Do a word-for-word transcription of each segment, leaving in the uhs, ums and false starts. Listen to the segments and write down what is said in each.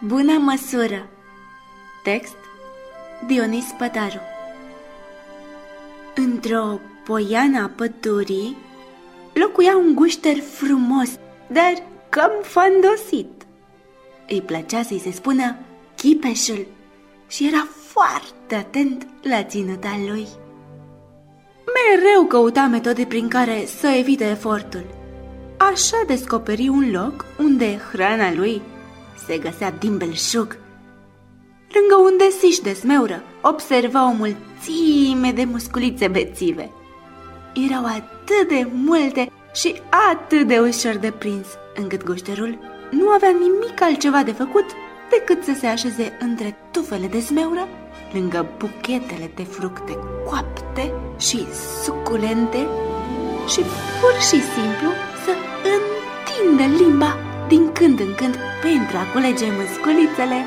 Bună măsură. Text Dionis Pătaru. Într-o poiană a pădurii locuia un gușter frumos, dar cam fandosit. Îi plăcea să-i se spună Chipeșul și era foarte atent la ținuta lui. Mereu căuta metode prin care să evite efortul. Așa descoperi un loc unde hrana lui se găsea din belșug. Lângă un desiș de smeură observa o mulțime de musculițe bețive. Erau atât de multe și atât de ușor de prins, încât gușterul nu avea nimic altceva de făcut decât să se așeze între tufele de smeură, lângă buchetele de fructe coapte și suculente și pur și simplu să întindă limba din când în când pentru a culege musculițele.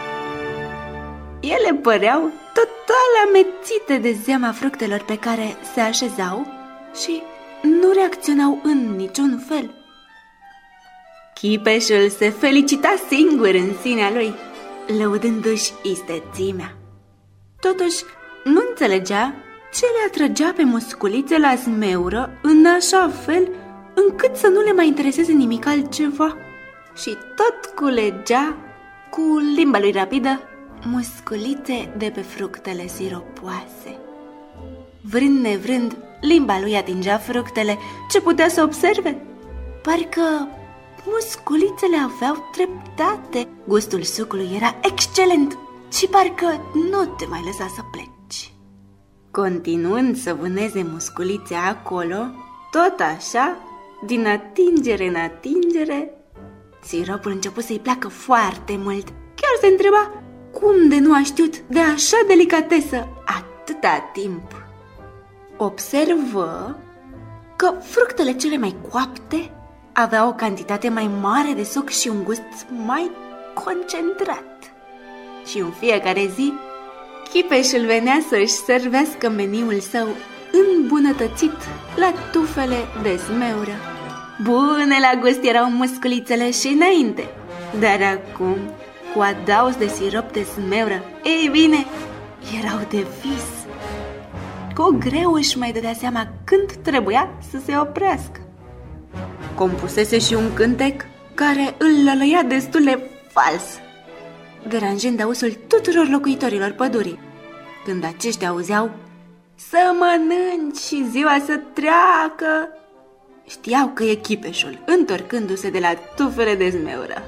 Ele păreau total amețite de zeama fructelor pe care se așezau și nu reacționau în niciun fel. Chipeșul se felicita singur în sinea lui, lăudându-și istețimea. Totuși, nu înțelegea ce le atrăgea pe musculițe la smeură în așa fel încât să nu le mai intereseze nimic altceva. Și tot culegea cu limba lui rapidă musculițe de pe fructele siropoase. Vrând nevrând, limba lui atingea fructele ce putea să observe. Parcă musculițele aveau dreptate. Gustul sucului era excelent și parcă nu te mai lăsa să pleci. Continuând să vâneze musculițe acolo, tot așa, din atingere în atingere, siropul început să-i placă foarte mult. Chiar se întreba cum de nu a știut de așa delicatesă atâta timp. Observă că fructele cele mai coapte aveau o cantitate mai mare de suc și un gust mai concentrat. Și în fiecare zi, Chipeșul venea să-și servească meniul său îmbunătățit la tufele de smeură. Bune la gust erau musculițele și înainte, dar acum, cu adaos de sirop de smeură, ei bine, erau de vis. Cu greu își mai dădea seama când trebuia să se oprească. Compusese și un cântec care îl lălăia destul de fals, deranjând ausul tuturor locuitorilor pădurii. Când aceștia auzeau să mănânci și ziua să treacă, știau că e Chipeșul, întorcându-se de la tufele de smeură.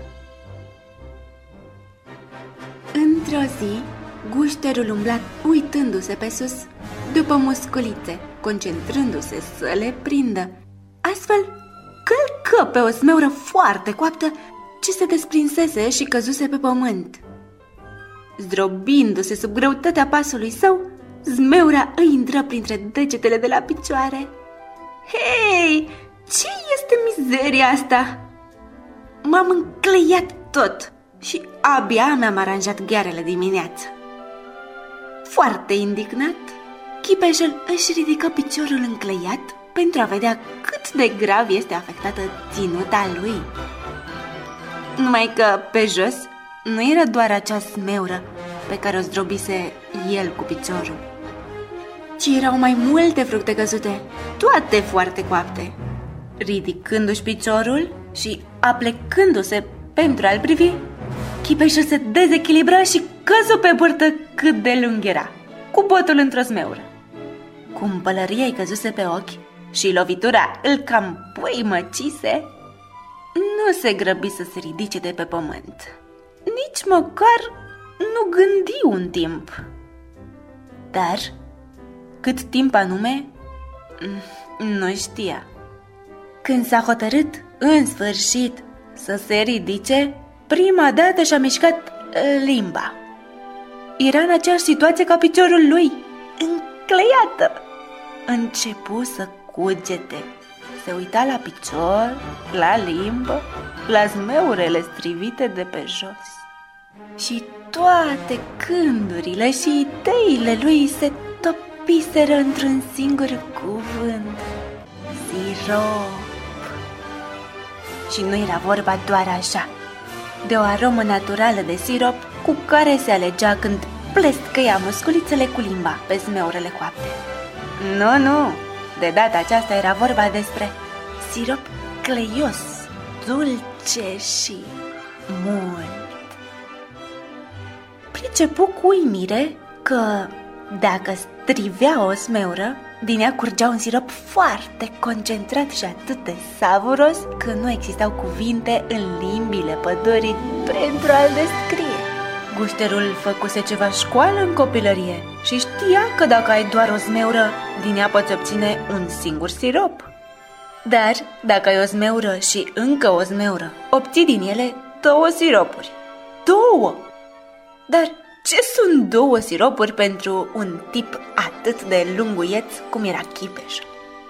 Într-o zi, gușterul umbla uitându-se pe sus după musculițe, concentrându-se să le prindă. Astfel, călcă pe o smeură foarte coaptă ce se desprinsese și căzuse pe pământ. Zdrobindu-se sub greutatea pasului său, smeura îi intră printre degetele de la picioare. Hei, ce este mizeria asta? M-am încleiat tot și abia mi-am aranjat ghearele dimineață. Foarte indignat, Chipeșul își ridică piciorul încleiat pentru a vedea cât de grav este afectată ținuta lui. Numai că pe jos nu era doar acea smeură pe care o zdrobise el cu piciorul, ci erau mai multe fructe căzute, toate foarte coapte. Ridicându-și piciorul și aplecându-se pentru a-l privi, Chipeșul se dezechilibra și căzu pe burtă cât de lung era, cu botul într-o smeură. Cum pălăria îi căzuse pe ochi și lovitura îl cam păimăcise, nu se grăbi să se ridice de pe pământ. Nici măcar nu gândi un timp. Dar cât timp anume, nu știa. Când s-a hotărât în sfârșit să se ridice, prima dată și-a mișcat limba. Era în aceeași situație ca piciorul lui, încleiată. Începu să cugete. Se uita la picior, la limbă, la smeurele strivite de pe jos. Și toate gândurile și ideile lui se topiseră într-un singur cuvânt: sirop. Și nu era vorba doar așa. de o aromă naturală de sirop cu care se alegea când plescăia musculițele cu limba pe zmeurele coapte. Nu, nu, de data aceasta era vorba despre sirop cleios, dulce și mult. Pricepu cu uimire că dacă strivea o smeură, din ea curgea un sirop foarte concentrat și atât de savuros că nu existau cuvinte în limbile pădurii pentru a-l descrie. Gușterul făcuse ceva școală în copilărie și știa că dacă ai doar o smeură, din ea poți obține un singur sirop. Dar dacă ai o smeură și încă o smeură, obții din ele două siropuri. Două! Dar ce sunt două siropuri pentru un tip atât de lunguieț cum era Chipeș?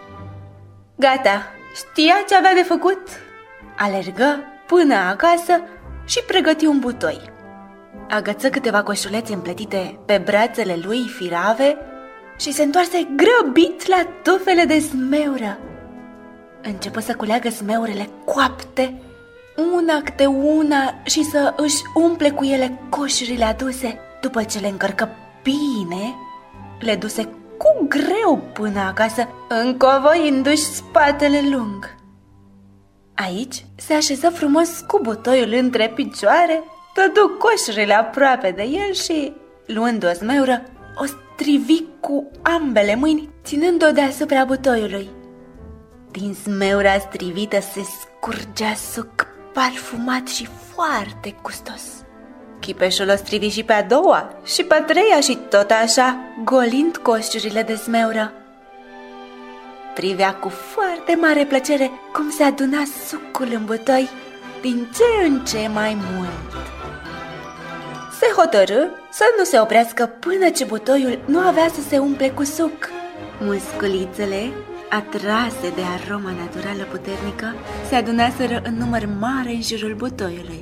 Gata, știa ce avea de făcut. Alergă până acasă și pregăti un butoi. Agăță câteva coșulețe împletite pe brațele lui firave și se întoarse grăbit la tufele de smeură. Începu să culeagă smeurele coapte, una câte una, și să își umple cu ele coșurile aduse. După ce le încărcă bine, le duse cu greu până acasă, încovoindu-și spatele lung. Aici se așeză frumos cu butoiul între picioare, dădu coșurile aproape de el și, luând o smeură, o strivi cu ambele mâini, ținând-o deasupra butoiului. Din smeura strivită se scurgea suc parfumat și foarte gustos. Chipeșul o strivi și pe a doua și pe a treia și tot așa, golind coșurile de smeură. Privea cu foarte mare plăcere cum se aduna sucul în butoi din ce în ce mai mult. Se hotărâ să nu se oprească până ce butoiul nu avea să se umple cu suc. Musculițele, atrase de aroma naturală puternică, se adunaseră în număr mare în jurul butoiului.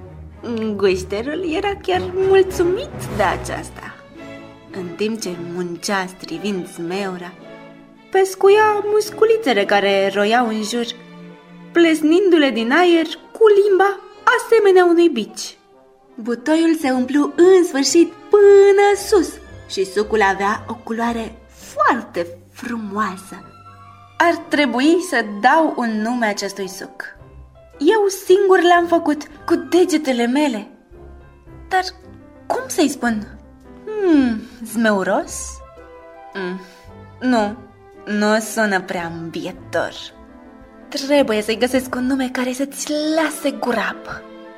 Gușterul era chiar mulțumit de aceasta. În timp ce muncea strivind smeura, pescuia musculițele care roiau în jur, plesnindu-le din aer cu limba asemenea unui bici. Butoiul se umplu în sfârșit până sus și sucul avea o culoare foarte frumoasă. Ar trebui să dau un nume acestui suc. Eu singur l-am făcut cu degetele mele. Dar cum să-i spun? Hmm, zmeuros? Mm, nu, nu sună prea îmbietor. Trebuie să-i găsesc un nume care să-ți lase gura apă.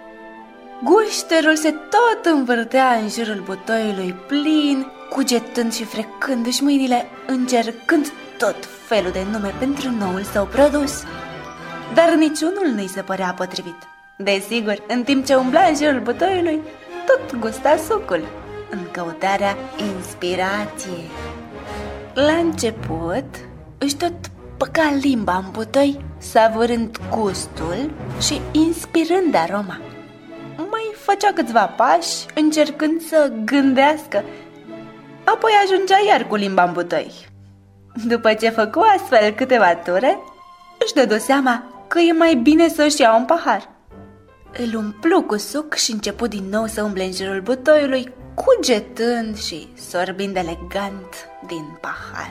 Gușterul se tot învârtea în jurul butoiului plin, cugetând și frecându-și mâinile, încercând tot felul de nume pentru noul său produs. Dar niciunul nu-i se părea potrivit. Desigur, în timp ce umbla în jurul butoiului, tot gusta sucul, în căutarea inspirației. La început, își tot băga limba în butoi, savurând gustul și inspirând aroma. Mai făcea câțiva pași, încercând să gândească, apoi ajungea iar cu limba în butoi. După ce făcu astfel câteva ture, își dădu seama că e mai bine să-și ia un pahar. Îl umplu cu suc și începu din nou să umble în jurul butoiului, cugetând și sorbind elegant din pahar.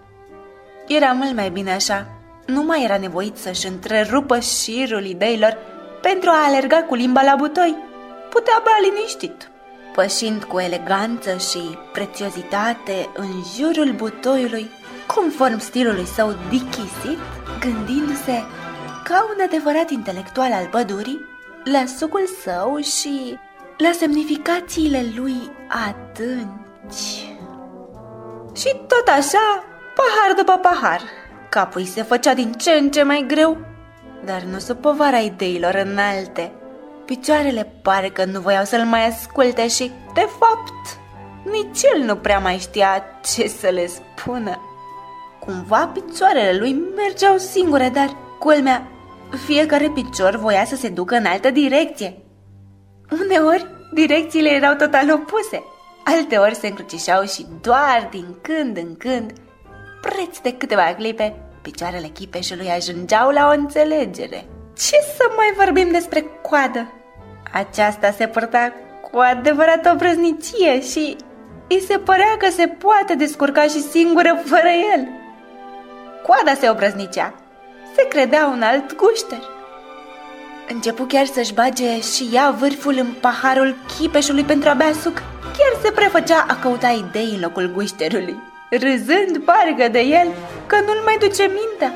Era mult mai bine așa, nu mai era nevoit să-și întrerupă șirul ideilor pentru a alerga cu limba la butoi. Putea bea liniștit, pășind cu eleganță și prețiozitate în jurul butoiului, conform stilului său dichisit, gândindu-se ca un adevărat intelectual al pădurii la sucul său și la semnificațiile lui adânci. Și tot așa, pahar după pahar, capul se făcea din ce în ce mai greu, dar nu sub povara ideilor înalte. Picioarele pare că nu voiau să-l mai asculte și, de fapt, nici el nu prea mai știa ce să le spună. Cumva picioarele lui mergeau singure, dar, culmea, fiecare picior voia să se ducă în altă direcție. Uneori, direcțiile erau total opuse, alteori se încrucișau și doar din când în când, preț de câteva clipe, picioarele Chipeșului ajungeau la o înțelegere. Ce să mai vorbim despre coadă? Aceasta se purta cu adevărat o brăznicie și îi se părea că se poate descurca și singură fără el. Coada se obrăznicea, se credea un alt gușter. Începu chiar să-și bage și ea vârful în paharul chipeșului pentru a bea suc. Chiar se prefăcea a căuta idei în locul gușterului, râzând parcă de el că nu-l mai duce mintea.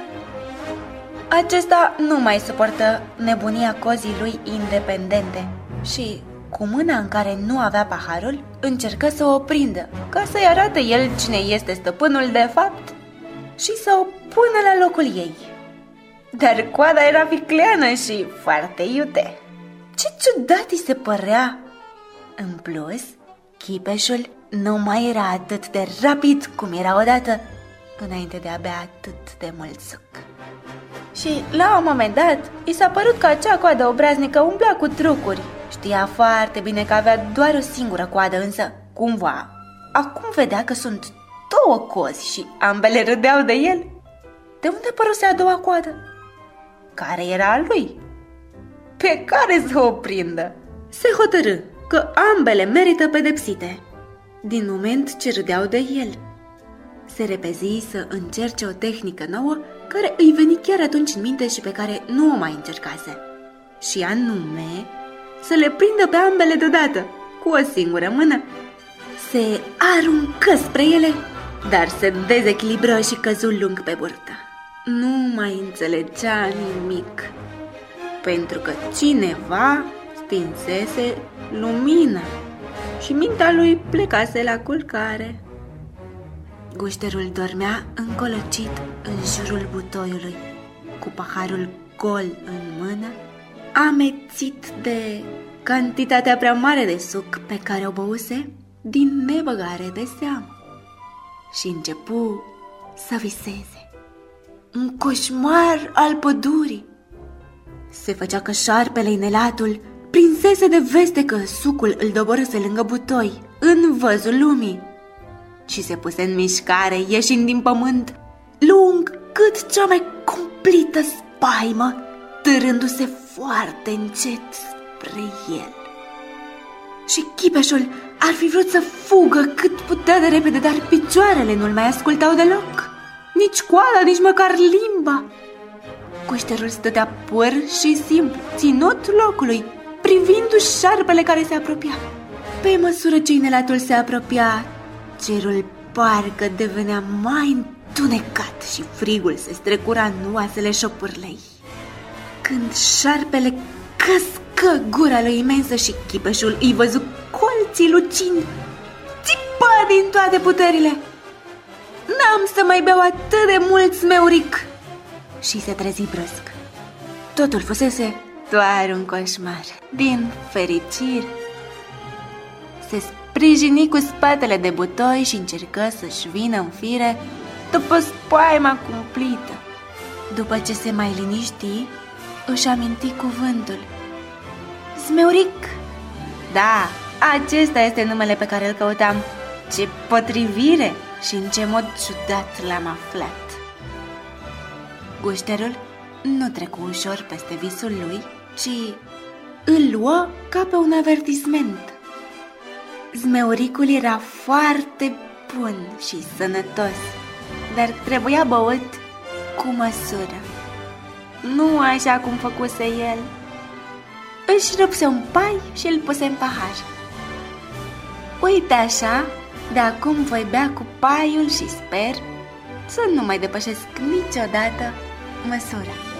Acesta nu mai suportă nebunia cozii lui independente și, cu mâna în care nu avea paharul, încercă să o prindă, ca să-i arate el cine este stăpânul de fapt și să o pună la locul ei. Dar coada era vicleană și foarte iute. Ce ciudat îi se părea! În plus, chipeșul nu mai era atât de rapid cum era odată, înainte de a bea atât de mult suc. Și, la un moment dat, i s-a părut că acea coadă obraznică umbla cu trucuri. Știa foarte bine că avea doar o singură coadă, însă, cumva, acum vedea că sunt două cozi și ambele râdeau de el. De unde păruse a doua coadă? Care era a lui? Pe care să o prindă? Se hotărâ că ambele merită pedepsite, din moment ce râdeau de el. Se repezi să încerce o tehnică nouă care îi veni chiar atunci în minte și pe care nu o mai încercase, și anume să le prindă pe ambele deodată, cu o singură mână. Se aruncă spre ele, dar se dezechilibră și căzu lung pe burtă. Nu mai înțelegea nimic, pentru că cineva stinsese lumina și mintea lui plecase la culcare. Gușterul dormea încolăcit în jurul butoiului, cu paharul gol în mână, amețit de cantitatea prea mare de suc pe care o băuse din nebăgare de seamă. Și începu să viseze un coșmar al pădurii. Se făcea că șarpele inelatul prinsese de veste că sucul îl doborâse lângă butoi, în văzul lumii, și se puse în mișcare, ieșind din pământ, lung cât cea mai cumplită spaimă, târându-se foarte încet spre el. Și chipeșul ar fi vrut să fugă cât putea de repede, dar picioarele nu-l mai ascultau deloc, nici coada, nici măcar limba. Gușterul stătea pur și simplu, ținut locului, privindu-și șarpele care se apropia. Pe măsură ce inelatul se apropia, cerul parcă devenea mai întunecat și frigul se strecura în oasele șopârlei. Când șarpele căscă gura lui imensă și chipeșul îi văzu colții lucind, țipă din toate puterile: "N-am să mai beau atât de mult, smeuric!" Și se trezi brusc. Totul fusese doar un coșmar. Din fericire, se sprijini cu spatele de butoi și încercă să-și vină în fire după spaima cumplită. După ce se mai liniști, își aminti cuvântul. Smeuric! Da, acesta este numele pe care îl căutam. Ce potrivire și în ce mod ciudat l-am aflat. Gușterul nu trecu ușor peste visul lui, ci îl luă ca pe un avertisment. Zmeuricul era foarte bun și sănătos, dar trebuia băut cu măsură, nu așa cum făcuse el. Își rupse un pai și îl puse în pahar. Uite așa, de acum voi bea cu paiul și sper să nu mai depășesc niciodată măsura.